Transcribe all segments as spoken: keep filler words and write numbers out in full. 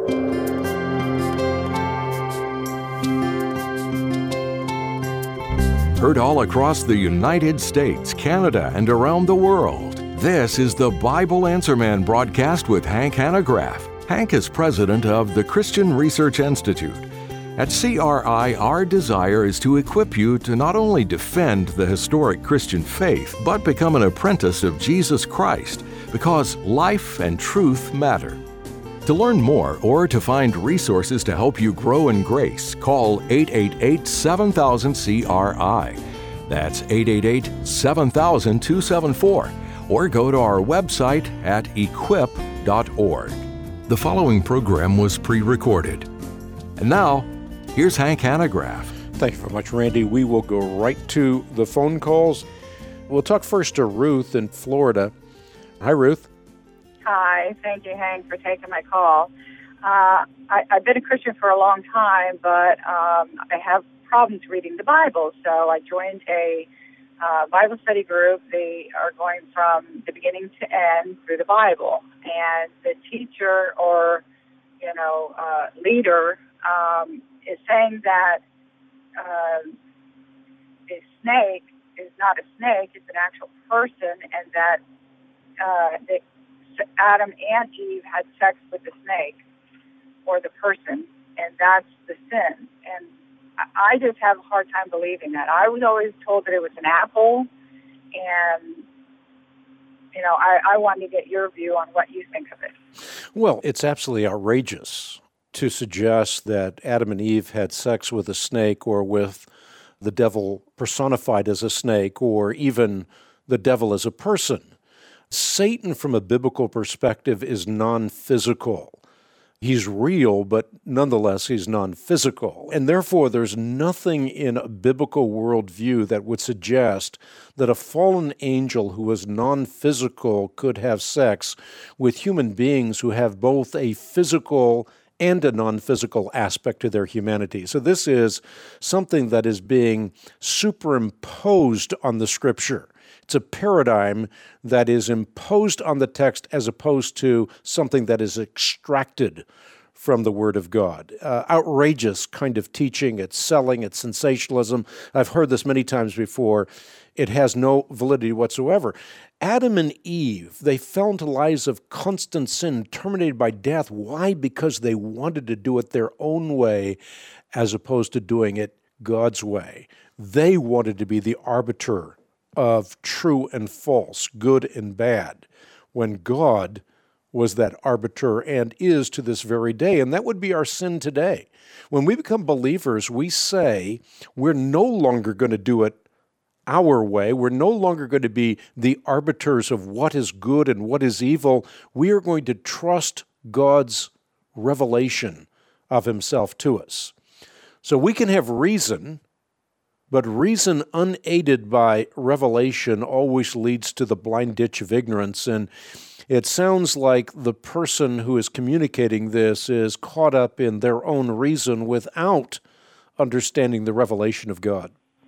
Heard all across the United States, Canada, and around the world. This is the Bible Answer Man broadcast with Hank Hanegraaff. Hank is president of the Christian Research Institute. At C R I, our desire is to equip you to not only defend the historic Christian faith, but become an apprentice of Jesus Christ, because life and truth matter. To learn more or to find resources to help you grow in grace, call eight eight eight, seven thousand, C R I. That's eight eight eight, seven thousand, two seven four. Or go to our website at equip dot org. The following program was pre-recorded. And now, here's Hank Hanegraaff. Thank you very much, Randy. We will go right to the phone calls. We'll talk first to Ruth in Florida. Hi, Ruth. Hi. Thank you, Hank, for taking my call. Uh, I, I've been a Christian for a long time, but um, I have problems reading the Bible, so I joined a uh, Bible study group. They are going from the beginning to end through the Bible, and the teacher or, you know, uh, leader um, is saying that uh, a snake is not a snake, it's an actual person, and that uh, the Adam and Eve had sex with the snake or the person, and that's the sin. And I just have a hard time believing that. I was always told that it was an apple, and, you know, I, I wanted to get your view on what you think of it. Well, it's absolutely outrageous to suggest that Adam and Eve had sex with a snake or with the devil personified as a snake or even the devil as a person. Satan, from a biblical perspective, is non-physical. He's real, but nonetheless, he's non-physical. And therefore, there's nothing in a biblical worldview that would suggest that a fallen angel who is non-physical could have sex with human beings who have both a physical and a non-physical aspect to their humanity. So this is something that is being superimposed on the Scripture. It's a paradigm that is imposed on the text as opposed to something that is extracted from the Word of God. Uh, outrageous kind of teaching. It's selling. It's sensationalism. I've heard this many times before. It has no validity whatsoever. Adam and Eve, they fell into lives of constant sin, terminated by death. Why? Because they wanted to do it their own way as opposed to doing it God's way. They wanted to be the arbiter of true and false, good and bad, when God was that arbiter and is to this very day. And that would be our sin today. When we become believers, we say we're no longer going to do it our way. We're no longer going to be the arbiters of what is good and what is evil. We are going to trust God's revelation of himself to us. So we can have reason, but reason unaided by revelation always leads to the blind ditch of ignorance. And it sounds like the person who is communicating this is caught up in their own reason without understanding the revelation of God.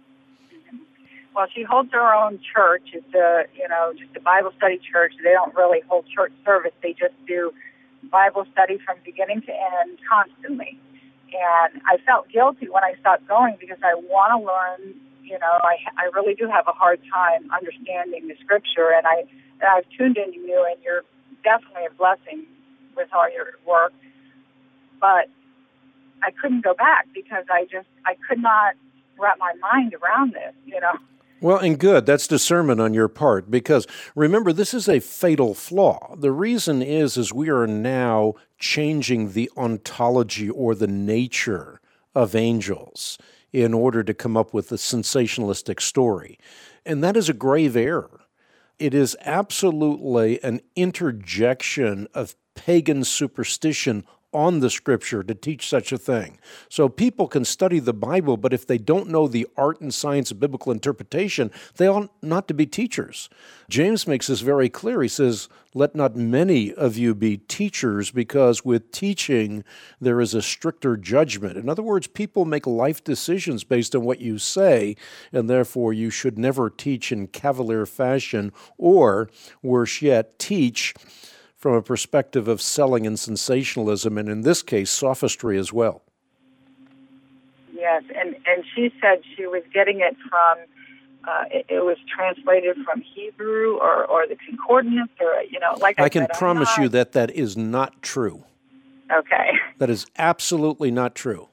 Well, she holds her own church. It's a, you know, just a Bible study church. They don't really hold church service. They just do Bible study from beginning to end constantly. And I felt guilty when I stopped going because I want to learn, you know, I, I really do have a hard time understanding the Scripture. And, I, and I've tuned into you, and you're definitely a blessing with all your work. But I couldn't go back because I just, I could not wrap my mind around this, you know. Well, and good. That's discernment on your part, because remember, this is a fatal flaw. The reason is, is we are now changing the ontology or the nature of angels in order to come up with a sensationalistic story. And that is a grave error. It is absolutely an interjection of pagan superstition on the Scripture to teach such a thing. So people can study the Bible, but if they don't know the art and science of biblical interpretation, they ought not to be teachers. James makes this very clear. He says, "Let not many of you be teachers, because with teaching there is a stricter judgment." In other words, people make life decisions based on what you say, and therefore you should never teach in cavalier fashion, or, worse yet, teach from a perspective of selling and sensationalism, and in this case, sophistry as well. Yes, and, and she said she was getting it from, uh, it, it was translated from Hebrew or, or the concordance, or, you know, like I, I can said, promise not... you that that is not true. Okay. That is absolutely not true.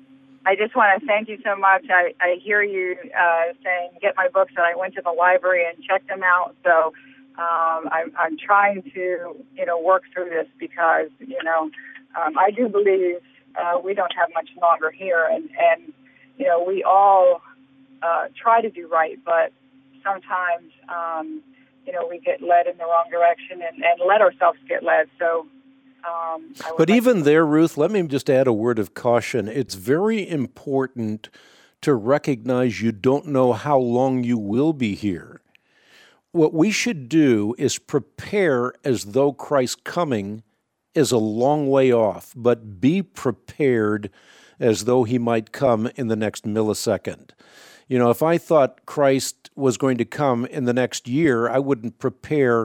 I just want to thank you so much. I, I hear you uh, saying, get my books, and I went to the library and checked them out. So um, I'm, I'm trying to, you know, work through this because, you know, um, I do believe uh, we don't have much longer here. And, and you know, we all uh, try to do right, but sometimes, um, you know, we get led in the wrong direction and, and let ourselves get led. So Um, but like even to... there, Ruth, let me just add a word of caution. It's very important to recognize you don't know how long you will be here. What we should do is prepare as though Christ's coming is a long way off, but be prepared as though he might come in the next millisecond. You know, if I thought Christ was going to come in the next year, I wouldn't prepare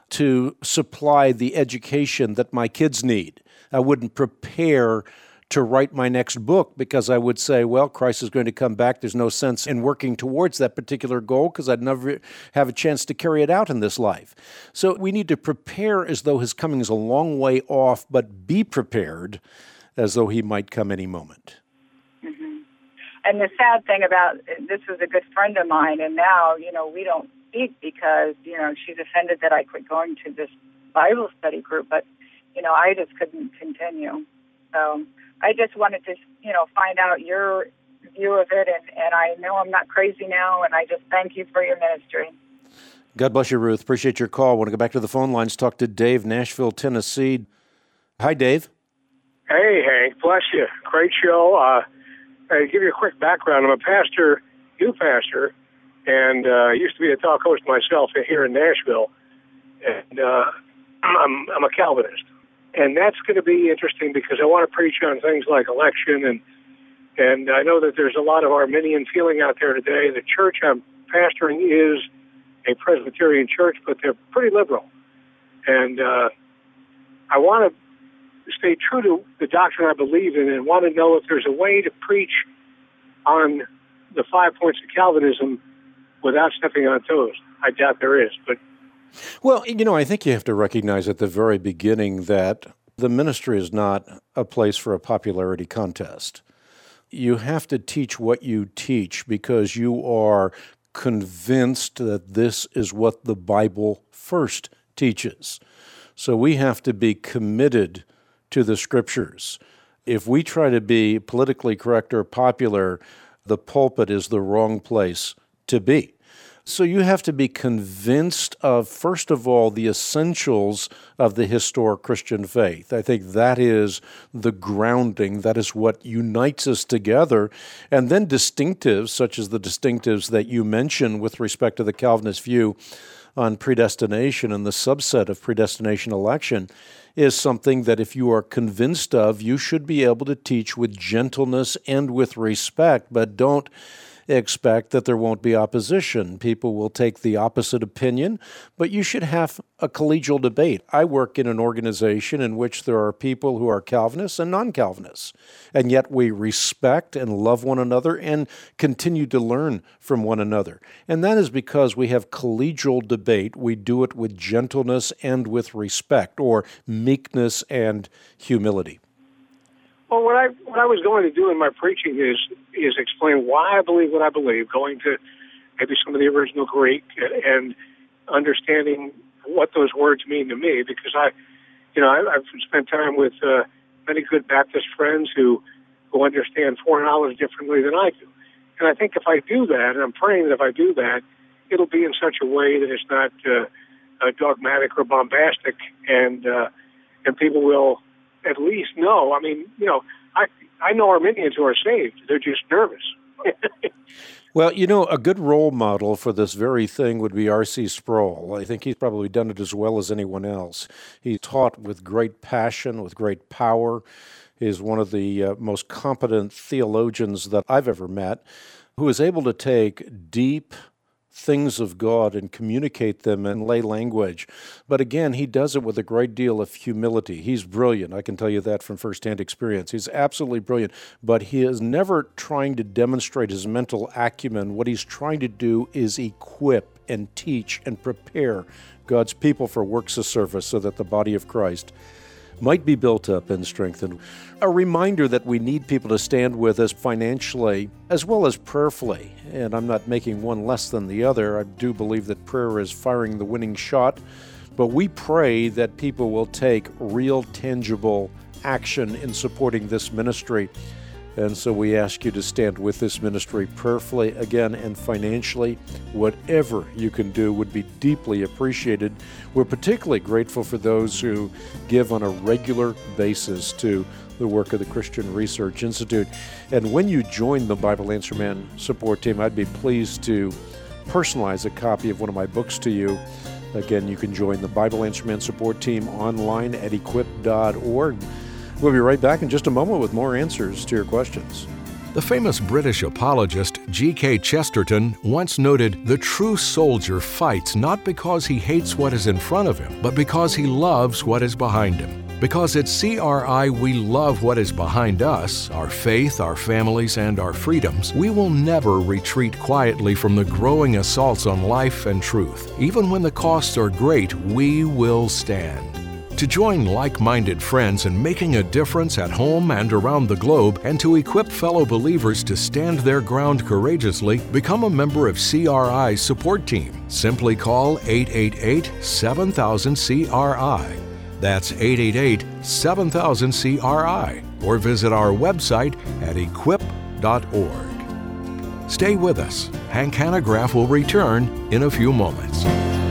to supply the education that my kids need. I wouldn't prepare to write my next book because I would say, well, Christ is going to come back. There's no sense in working towards that particular goal because I'd never have a chance to carry it out in this life. So we need to prepare as though his coming is a long way off, but be prepared as though he might come any moment. Mm-hmm. And the sad thing about this was a good friend of mine, and now, you know, we don't speak because, you know, she's offended that I quit going to this Bible study group, but, you know, I just couldn't continue. So I just wanted to, you know, find out your view of it, and, and I know I'm not crazy now, and I just thank you for your ministry. God bless you, Ruth. Appreciate your call. I want to go back to the phone lines, talk to Dave, Nashville, Tennessee. Hi, Dave. Hey, Hank. Bless you. Great show. Uh, I'll give you a quick background. I'm a pastor, new pastor, and uh, I used to be a talk host myself here in Nashville, and uh, I'm, I'm a Calvinist. And that's going to be interesting because I want to preach on things like election, and and I know that there's a lot of Arminian feeling out there today. The church I'm pastoring is a Presbyterian church, but they're pretty liberal. And uh, I want to stay true to the doctrine I believe in and want to know if there's a way to preach on the five points of Calvinism without stepping on toes. I doubt there is, but... Well, you know, I think you have to recognize at the very beginning that the ministry is not a place for a popularity contest. You have to teach what you teach because you are convinced that this is what the Bible first teaches. So we have to be committed to the Scriptures. If we try to be politically correct or popular, the pulpit is the wrong place to be. So you have to be convinced of, first of all, the essentials of the historic Christian faith. I think that is the grounding. That is what unites us together. And then distinctives, such as the distinctives that you mentioned with respect to the Calvinist view on predestination and the subset of predestination election, is something that if you are convinced of, you should be able to teach with gentleness and with respect, but don't expect that there won't be opposition. People will take the opposite opinion, but you should have a collegial debate. I work in an organization in which there are people who are Calvinists and non-Calvinists, and yet we respect and love one another and continue to learn from one another. And that is because we have collegial debate. We do it with gentleness and with respect, or meekness and humility. Well, what I what I was going to do in my preaching is is explain why I believe what I believe, going to maybe some of the original Greek and understanding what those words mean to me. Because I, you know, I, I've spent time with uh, many good Baptist friends who who understand foreknowledge differently than I do. And I think if I do that, and I'm praying that if I do that, it'll be in such a way that it's not uh, uh, dogmatic or bombastic, and uh, and people will at least know. I mean, you know, I I know Arminians who are saved. They're just nervous. Well, you know, a good role model for this very thing would be R C Sproul. I think he's probably done it as well as anyone else. He taught with great passion, with great power. He's one of the uh, most competent theologians that I've ever met, who is able to take deep things of God and communicate them in lay language. But again, he does it with a great deal of humility. He's brilliant. I can tell you that from firsthand experience. He's absolutely brilliant, but he is never trying to demonstrate his mental acumen. What he's trying to do is equip and teach and prepare God's people for works of service so that the body of Christ might be built up and strengthened. A reminder that we need people to stand with us financially as well as prayerfully. And I'm not making one less than the other. I do believe that prayer is firing the winning shot. But we pray that people will take real, tangible action in supporting this ministry. And so we ask you to stand with this ministry prayerfully, again, and financially. Whatever you can do would be deeply appreciated. We're particularly grateful for those who give on a regular basis to the work of the Christian Research Institute. And when you join the Bible Answer Man support team, I'd be pleased to personalize a copy of one of my books to you. Again, you can join the Bible Answer Man support team online at equip dot org. We'll be right back in just a moment with more answers to your questions. The famous British apologist G K Chesterton once noted, "The true soldier fights not because he hates what is in front of him, but because he loves what is behind him." Because at C R I we love what is behind us, our faith, our families, and our freedoms, we will never retreat quietly from the growing assaults on life and truth. Even when the costs are great, we will stand. To join like-minded friends in making a difference at home and around the globe, and to equip fellow believers to stand their ground courageously, become a member of C R I's support team. Simply call eight eight eight, seven thousand, C R I. That's eight eight eight, seven thousand, C R I. Or visit our website at equip dot org. Stay with us. Hank Hanegraaff will return in a few moments.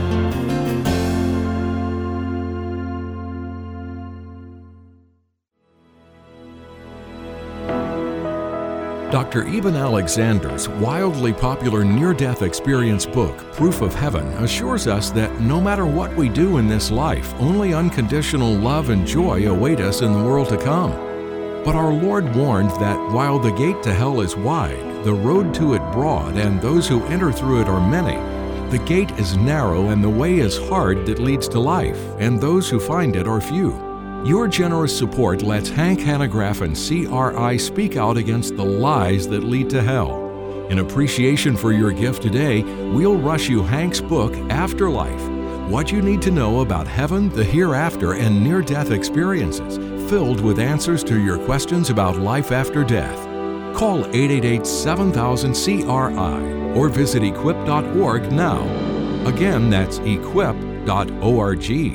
Doctor Eben Alexander's wildly popular near-death experience book, Proof of Heaven, assures us that no matter what we do in this life, only unconditional love and joy await us in the world to come. But our Lord warned that while the gate to hell is wide, the road to it broad, and those who enter through it are many, the gate is narrow and the way is hard that leads to life, and those who find it are few. Your generous support lets Hank Hanegraaff and C R I speak out against the lies that lead to hell. In appreciation for your gift today, we'll rush you Hank's book, Afterlife: What You Need to Know About Heaven, the Hereafter, and Near-Death Experiences, filled with answers to your questions about life after death. Call eight eight eight, seven thousand, C R I or visit equip dot org now. Again, that's equip dot org.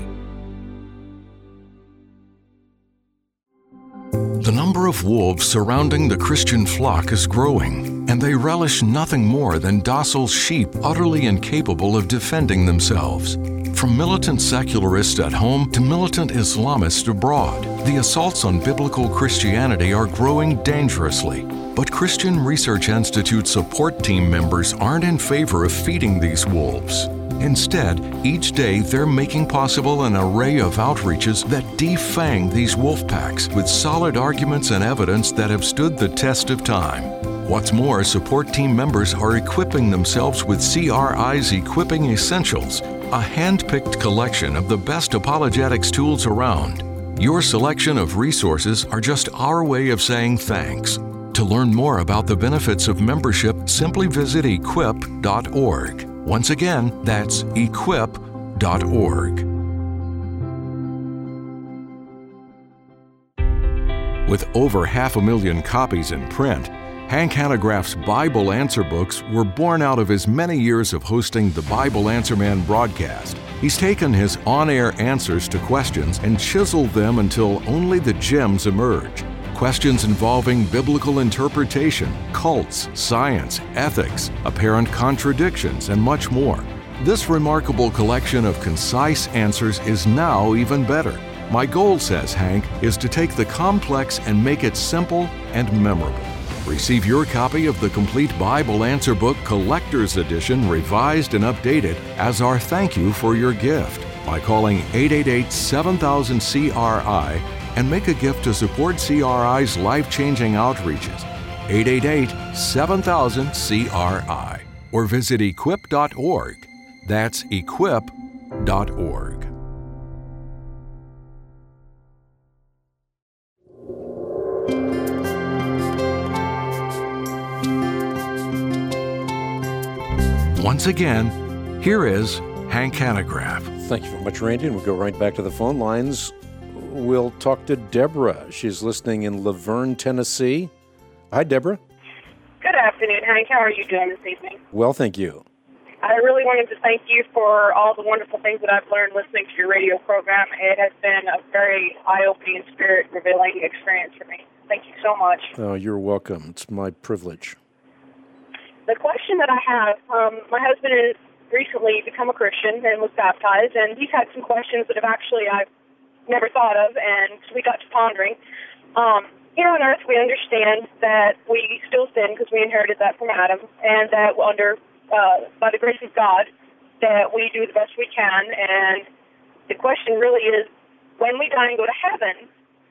The number of wolves surrounding the Christian flock is growing, and they relish nothing more than docile sheep utterly incapable of defending themselves. From militant secularists at home to militant Islamists abroad, the assaults on biblical Christianity are growing dangerously. But Christian Research Institute support team members aren't in favor of feeding these wolves. Instead, each day they're making possible an array of outreaches that defang these wolf packs with solid arguments and evidence that have stood the test of time. What's more, support team members are equipping themselves with C R I's Equipping Essentials, a hand-picked collection of the best apologetics tools around. Your selection of resources are just our way of saying thanks. To learn more about the benefits of membership, simply visit equip dot org. Once again, that's equip dot org. With over half a million copies in print, Hank Hanegraaff's Bible Answer books were born out of his many years of hosting the Bible Answer Man broadcast. He's taken his on-air answers to questions and chiseled them until only the gems emerge. Questions involving biblical interpretation, cults, science, ethics, apparent contradictions, and much more. This remarkable collection of concise answers is now even better. My goal, says Hank, is to take the complex and make it simple and memorable. Receive your copy of the complete Bible Answer Book Collector's Edition, revised and updated, as our thank you for your gift by calling eight eight eight, seven thousand, C R I and make a gift to support C R I's life-changing outreaches. eight eight eight, seven thousand, C R I. or visit equip dot org. That's equip dot org. Once again, here is Hank Hanegraaff. Thank you very much, Randy, and we'll go right back to the phone lines. We'll talk to Deborah. She's listening in Laverne, Tennessee. Hi, Deborah. Good afternoon, Hank. How are you doing this evening? Well, thank you. I really wanted to thank you for all the wonderful things that I've learned listening to your radio program. It has been a very eye-opening, spirit-revealing experience for me. Thank you so much. Oh, you're welcome. It's my privilege. The question that I have, um, my husband has recently become a Christian and was baptized, and he's had some questions that have actually I've never thought of, and we got to pondering. Um, here on earth, we understand that we still sin because we inherited that from Adam, and that under, uh, by the grace of God, that we do the best we can. And the question really is, when we die and go to heaven,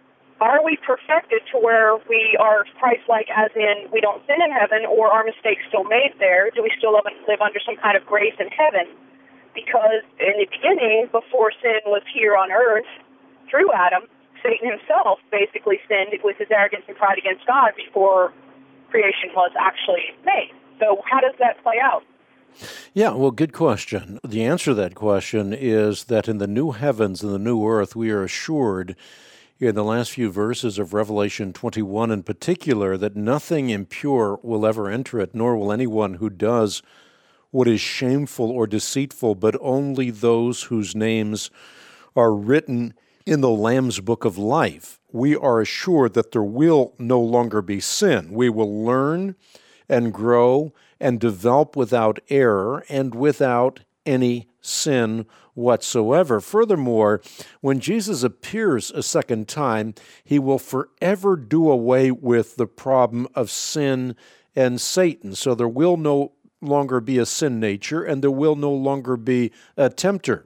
are we perfected to where we are Christ-like, as in we don't sin in heaven, or are mistakes still made there? Do we still live, live under some kind of grace in heaven? Because in the beginning, before sin was here on earth, through Adam, Satan himself basically sinned with his arrogance and pride against God before creation was actually made. So how does that play out? Yeah, well, good question. The answer to that question is that in the new heavens and the new earth, we are assured in the last few verses of Revelation twenty-one in particular that nothing impure will ever enter it, nor will anyone who does what is shameful or deceitful, but only those whose names are written in the Lamb's Book of Life. We are assured that there will no longer be sin. We will learn and grow and develop without error and without any sin whatsoever. Furthermore, when Jesus appears a second time, he will forever do away with the problem of sin and Satan. So there will no longer be a sin nature, and there will no longer be a tempter.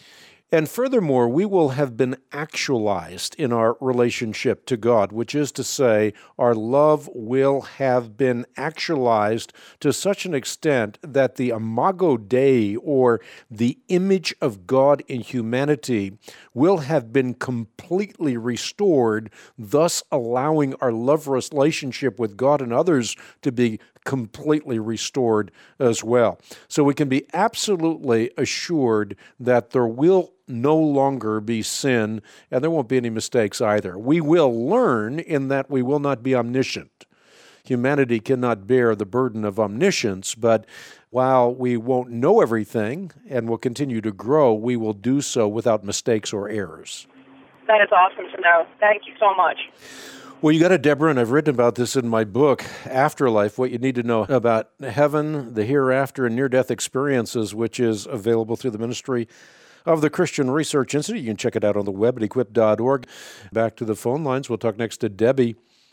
And furthermore, we will have been actualized in our relationship to God, which is to say, our love will have been actualized to such an extent that the imago Dei, or the image of God in humanity, will have been completely restored, thus allowing our love relationship with God and others to be completely restored as well. So we can be absolutely assured that there will no longer be sin, and there won't be any mistakes either. We will learn in that we will not be omniscient. Humanity cannot bear the burden of omniscience, but while we won't know everything and will continue to grow, we will do so without mistakes or errors. That is awesome to know. Thank you so much. Well, you got it, Deborah, and I've written about this in my book, Afterlife, What You Need to Know About Heaven, the Hereafter, and Near-Death Experiences, which is available through the ministry of the Christian Research Institute. You can check it out on the web at equip dot org. Back to the phone lines. We'll talk next to Debbie.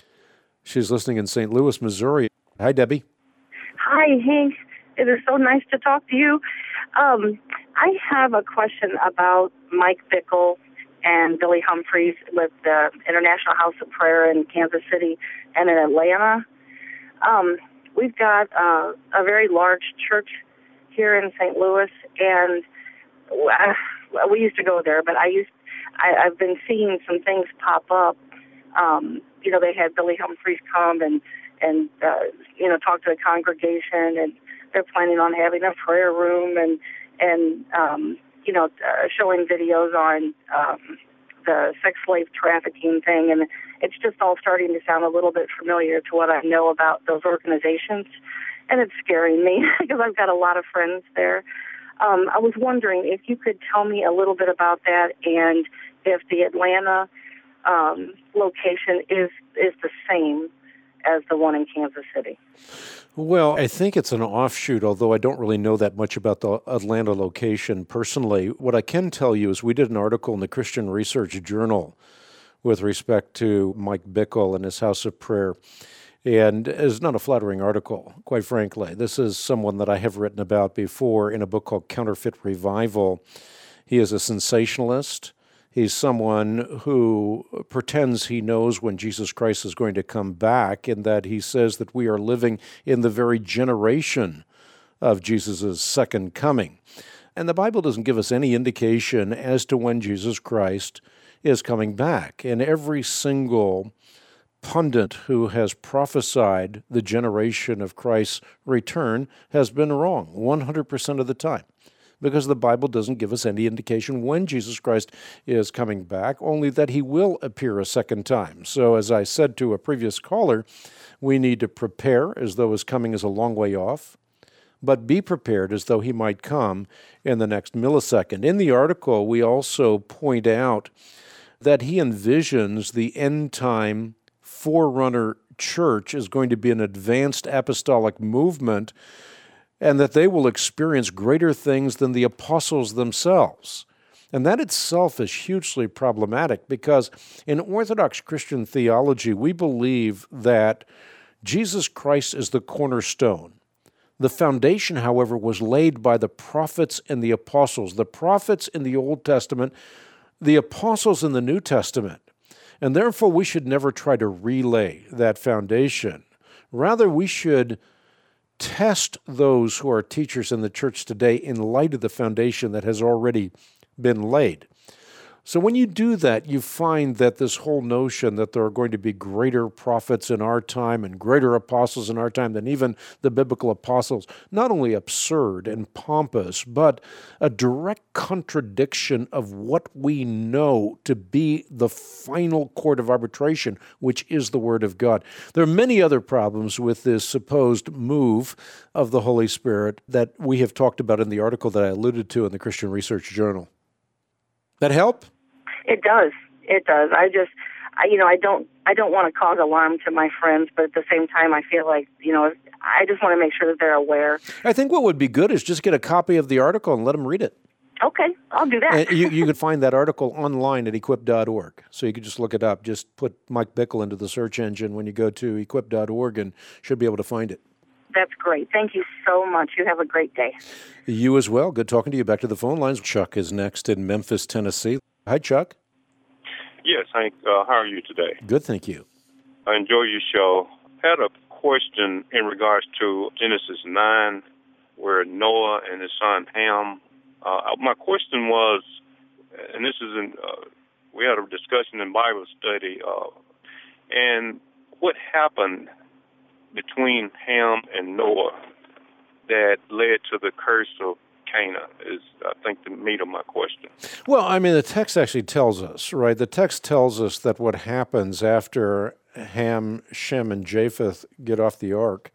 She's listening in Saint Louis, Missouri. Hi, Debbie. Hi, Hank. It is so nice to talk to you. Um, I have a question about Mike Bickle and Billy Humphreys with the International House of Prayer in Kansas City and in Atlanta. Um, we've got uh, a very large church here in Saint Louis, and uh, we used to go there, but I used, I, I've been seeing some things pop up. Um, you know, they had Billy Humphreys come and, and uh, you know, talk to the congregation, and they're planning on having a prayer room and, and um, you know, uh, showing videos on um, the sex slave trafficking thing. And it's just all starting to sound a little bit familiar to what I know about those organizations. And it's scaring me because I've got a lot of friends there. Um, I was wondering if you could tell me a little bit about that, and if the Atlanta um, location is, is the same as the one in Kansas City. Well, I think it's an offshoot, although I don't really know that much about the Atlanta location personally. What I can tell you is we did an article in the Christian Research Journal with respect to Mike Bickle and his House of Prayer. And it's not a flattering article, quite frankly. This is someone that I have written about before in a book called Counterfeit Revival. He is a sensationalist. He's someone who pretends he knows when Jesus Christ is going to come back, and that he says that we are living in the very generation of Jesus' second coming. And the Bible doesn't give us any indication as to when Jesus Christ is coming back. And every single pundit who has prophesied the generation of Christ's return has been wrong one hundred percent of the time, because the Bible doesn't give us any indication when Jesus Christ is coming back, only that he will appear a second time. So as I said to a previous caller, we need to prepare as though his coming is a long way off, but be prepared as though he might come in the next millisecond. In the article, we also point out that he envisions the end-time forerunner church is going to be an advanced apostolic movement, and that they will experience greater things than the apostles themselves. And that itself is hugely problematic, because in Orthodox Christian theology, we believe that Jesus Christ is the cornerstone. The foundation, however, was laid by the prophets and the apostles. The prophets in the Old Testament, the apostles in the New Testament. And therefore, we should never try to relay that foundation. Rather, we should test those who are teachers in the church today in light of the foundation that has already been laid. So when you do that, you find that this whole notion that there are going to be greater prophets in our time and greater apostles in our time than even the biblical apostles, not only absurd and pompous, but a direct contradiction of what we know to be the final court of arbitration, which is the Word of God. There are many other problems with this supposed move of the Holy Spirit that we have talked about in the article that I alluded to in the Christian Research Journal. That help? It does. It does. I just, I, you know, I don't, I don't want to cause alarm to my friends, but at the same time, I feel like, you know, I just want to make sure that they're aware. I think what would be good is just get a copy of the article and let them read it. Okay, I'll do that. And you, you could find that article online at equip dot org. So you could just look it up. Just put Mike Bickle into the search engine when you go to equip dot org and should be able to find it. That's great. Thank you so much. You have a great day. You as well. Good talking to you. Back to the phone lines. Chuck is next in Memphis, Tennessee. Hi, Chuck. Yes, Hank. Uh, how are you today? Good, thank you. I enjoy your show. I had a question in regards to Genesis nine, where Noah and his son Ham. Uh, my question was, and this is in, uh, we had a discussion in Bible study, uh, and what happened between Ham and Noah that led to the curse of Canaan is, I think, the meat of my question. Well, I mean, the text actually tells us, right? The text tells us that what happens after Ham, Shem, and Japheth get off the ark,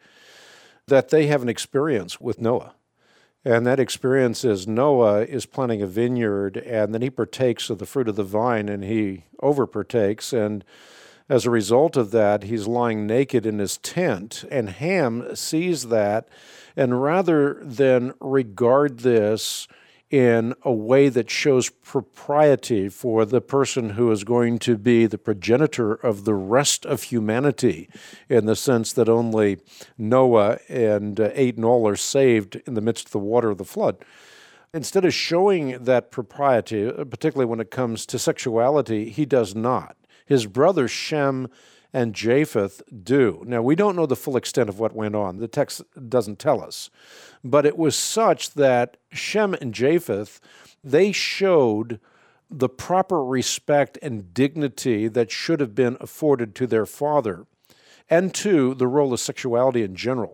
that they have an experience with Noah. And that experience is Noah is planting a vineyard, and then he partakes of the fruit of the vine, and he over-partakes, and as a result of that, he's lying naked in his tent, and Ham sees that, and rather than regard this in a way that shows propriety for the person who is going to be the progenitor of the rest of humanity, in the sense that only Noah and uh, eight in all are saved in the midst of the water of the flood, instead of showing that propriety, particularly when it comes to sexuality, he does not. His brothers Shem and Japheth do. Now, we don't know the full extent of what went on. The text doesn't tell us. But it was such that Shem and Japheth, they showed the proper respect and dignity that should have been afforded to their father and to the role of sexuality in general.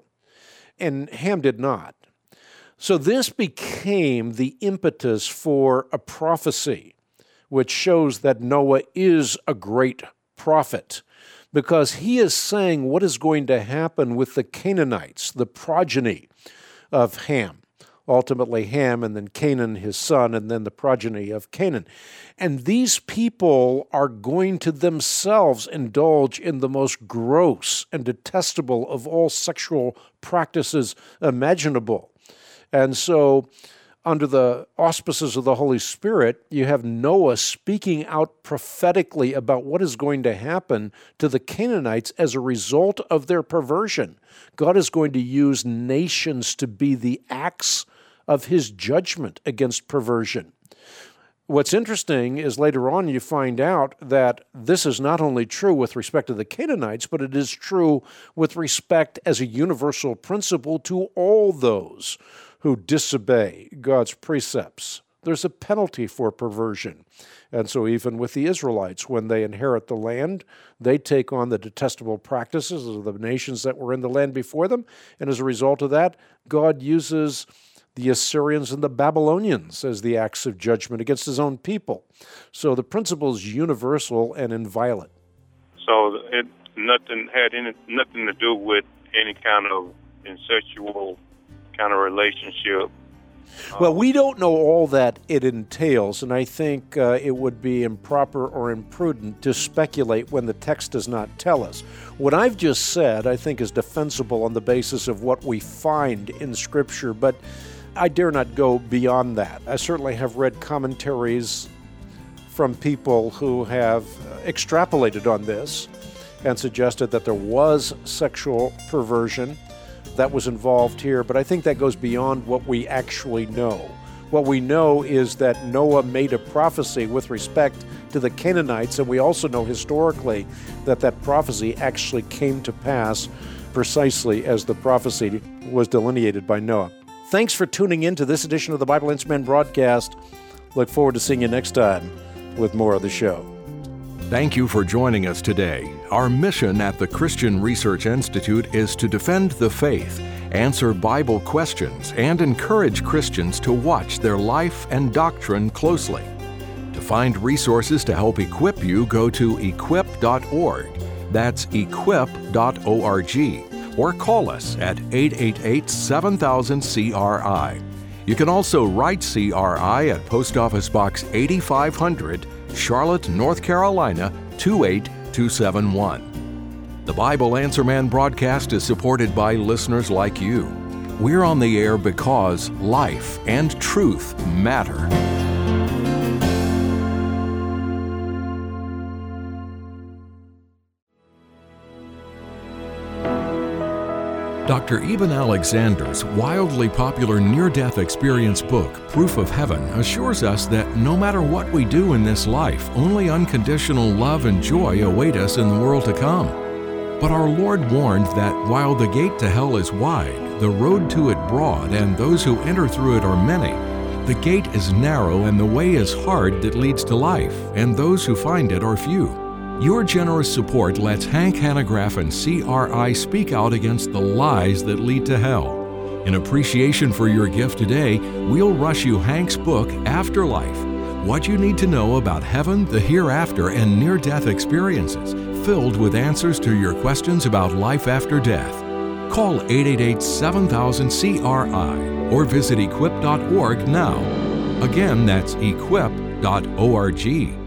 And Ham did not. So this became the impetus for a prophecy, which shows that Noah is a great prophet, because he is saying what is going to happen with the Canaanites, the progeny of Ham. Ultimately Ham, and then Canaan, his son, and then the progeny of Canaan. And these people are going to themselves indulge in the most gross and detestable of all sexual practices imaginable. And so, under the auspices of the Holy Spirit, you have Noah speaking out prophetically about what is going to happen to the Canaanites as a result of their perversion. God is going to use nations to be the axe of his judgment against perversion. What's interesting is later on you find out that this is not only true with respect to the Canaanites, but it is true with respect as a universal principle to all those who disobey God's precepts. There's a penalty for perversion. And so even with the Israelites, when they inherit the land, they take on the detestable practices of the nations that were in the land before them. And as a result of that, God uses the Assyrians and the Babylonians as the acts of judgment against his own people. So the principle is universal and inviolate. So it nothing had any nothing to do with any kind of incestual kind of relationship. Well, we don't know all that it entails, and I think uh, it would be improper or imprudent to speculate when the text does not tell us. What I've just said, I think, is defensible on the basis of what we find in Scripture, but I dare not go beyond that. I certainly have read commentaries from people who have extrapolated on this and suggested that there was sexual perversion that was involved here, but I think that goes beyond what we actually know. What we know is that Noah made a prophecy with respect to the Canaanites, and we also know historically that that prophecy actually came to pass precisely as the prophecy was delineated by Noah. Thanks for tuning in to this edition of the Bible Answer Man broadcast. Look forward to seeing you next time with more of the show. Thank you for joining us today. Our mission at the Christian Research Institute is to defend the faith, answer Bible questions, and encourage Christians to watch their life and doctrine closely. To find resources to help equip you, go to equip dot org. That's equip dot org. Or call us at eight eight eight, seven thousand, C R I. You can also write C R I at Post Office Box eighty-five hundred, Charlotte, North Carolina, two eight two seven one. The Bible Answer Man broadcast is supported by listeners like you. We're on the air because life and truth matter. Doctor Eben Alexander's wildly popular near-death experience book, Proof of Heaven, assures us that no matter what we do in this life, only unconditional love and joy await us in the world to come. But our Lord warned that while the gate to hell is wide, the road to it broad, and those who enter through it are many, the gate is narrow and the way is hard that leads to life, and those who find it are few. Your generous support lets Hank Hanegraaff and C R I speak out against the lies that lead to hell. In appreciation for your gift today, we'll rush you Hank's book, Afterlife, What You Need to Know About Heaven, the Hereafter, and Near-Death Experiences, filled with answers to your questions about life after death. Call eight eight eight, seven thousand, C R I or visit equip dot org now. Again, that's equip dot org.